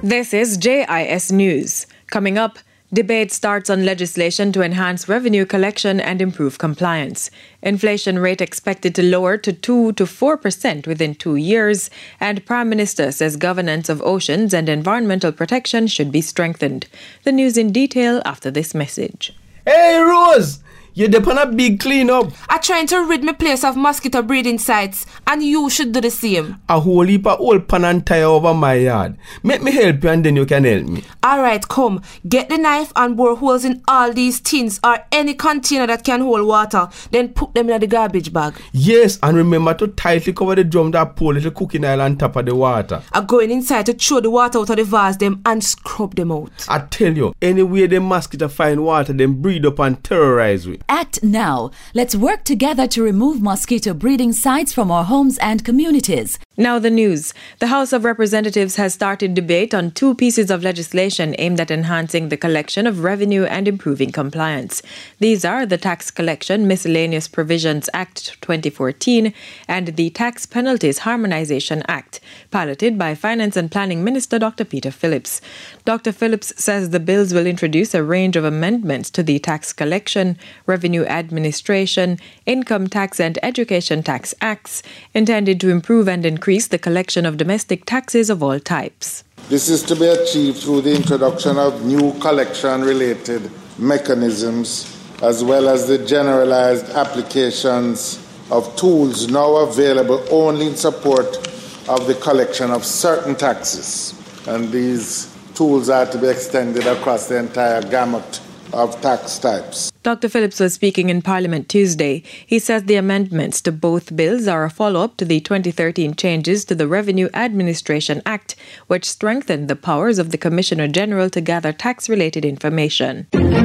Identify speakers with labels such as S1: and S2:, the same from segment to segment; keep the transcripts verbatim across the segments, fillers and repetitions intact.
S1: This is J I S News. Coming up, debate starts on legislation to enhance revenue collection and improve compliance. Inflation rate expected to lower to two to four percent within two years, and Prime Minister says governance of oceans and environmental protection should be strengthened. The news in detail after this message.
S2: Hey Rose, you're depend a big cleanup.
S3: I'm trying to rid my place of mosquito breeding sites, and you should do the same.
S2: A whole heap of old pan and tire over my yard. Make me help you and then you can help me.
S3: Alright, come. Get the knife and bore holes in all these tins or any container that can hold water. Then put them in the garbage bag.
S2: Yes, and remember to tightly cover the drum that pour little cooking oil on top of the water.
S3: I'm going inside to throw the water out of the vase them and scrub them out.
S2: I tell you, anywhere the mosquito find water, them breed up and terrorize we.
S4: Act now. Let's work together to remove mosquito breeding sites from our homes and communities.
S1: Now the news. The House of Representatives has started debate on two pieces of legislation aimed at enhancing the collection of revenue and improving compliance. These are the Tax Collection Miscellaneous Provisions Act twenty fourteen and the Tax Penalties Harmonization Act, piloted by Finance and Planning Minister Doctor Peter Phillips. Doctor Phillips says the bills will introduce a range of amendments to the Tax Collection, Revenue Administration, Income Tax and Education Tax Acts, intended to improve and increase the collection of domestic taxes of all types.
S5: This is to be achieved through the introduction of new collection-related mechanisms, as well as the generalized applications of tools now available only in support of the collection of certain taxes. And these tools are to be extended across the entire gamut of tax types.
S1: Doctor Phillips was speaking in Parliament Tuesday. He says the amendments to both bills are a follow-up to the twenty thirteen changes to the Revenue Administration Act, which strengthened the powers of the Commissioner General to gather tax-related information.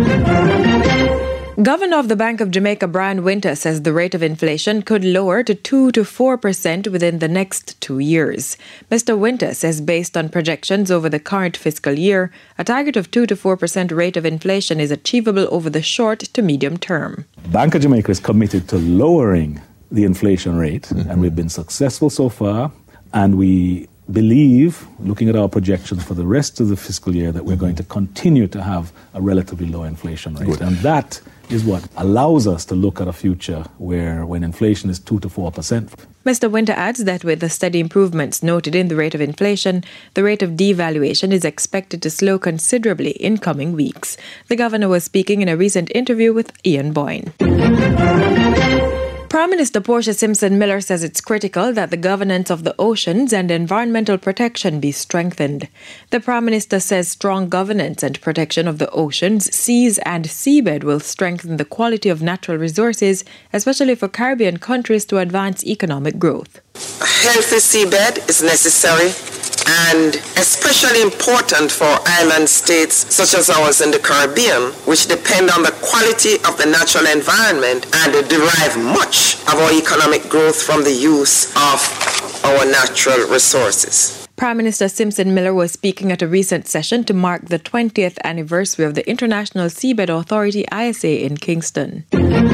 S1: Governor of the Bank of Jamaica, Brian Winter, says the rate of inflation could lower to two to four percent within the next two years. Mister Winter says based on projections over the current fiscal year, a target of two to four percent rate of inflation is achievable over the short to medium term.
S6: Bank of Jamaica is committed to lowering the inflation rate, mm-hmm. and we've been successful so far, and we believe, looking at our projections for the rest of the fiscal year, that we're going to continue to have a relatively low inflation rate. Good. And that is what allows us to look at a future where when inflation is two to four percent.
S1: Mister Winter adds that with the steady improvements noted in the rate of inflation, the rate of devaluation is expected to slow considerably in coming weeks. The governor was speaking in a recent interview with Ian Boyne. Prime Minister Portia Simpson Miller says it's critical that the governance of the oceans and environmental protection be strengthened. The Prime Minister says strong governance and protection of the oceans, seas and seabed will strengthen the quality of natural resources, especially for Caribbean countries to advance economic growth.
S7: A healthy seabed is necessary and especially important for island states such as ours in the Caribbean, which depend on the quality of the natural environment and derive much of our economic growth from the use of our natural resources.
S1: Prime Minister Simpson Miller was speaking at a recent session to mark the twentieth anniversary of the International Seabed Authority I S A in Kingston.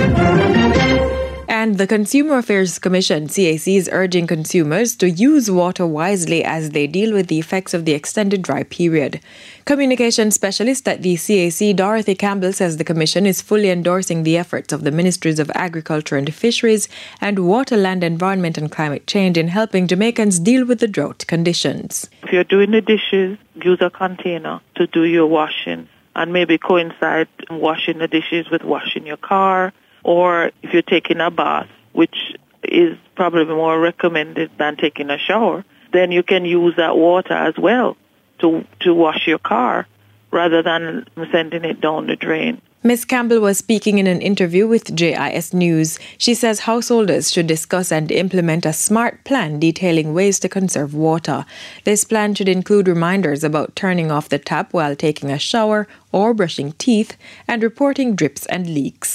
S1: And the Consumer Affairs Commission, C A C, is urging consumers to use water wisely as they deal with the effects of the extended dry period. Communication specialist at the C A C, Dorothy Campbell, says the Commission is fully endorsing the efforts of the Ministries of Agriculture and Fisheries and Water, Land, Environment and Climate Change in helping Jamaicans deal with the drought conditions.
S8: If you're doing the dishes, use a container to do your washing and maybe coincide washing the dishes with washing your car. Or if you're taking a bath, which is probably more recommended than taking a shower, then you can use that water as well to to wash your car rather than sending it down the drain.
S1: Miz Campbell was speaking in an interview with J I S News. She says householders should discuss and implement a smart plan detailing ways to conserve water. This plan should include reminders about turning off the tap while taking a shower or brushing teeth and reporting drips and leaks.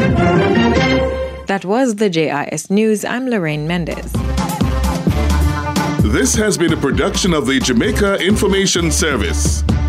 S1: That was the J I S News. I'm Lorraine Mendez.
S9: This has been a production of the Jamaica Information Service.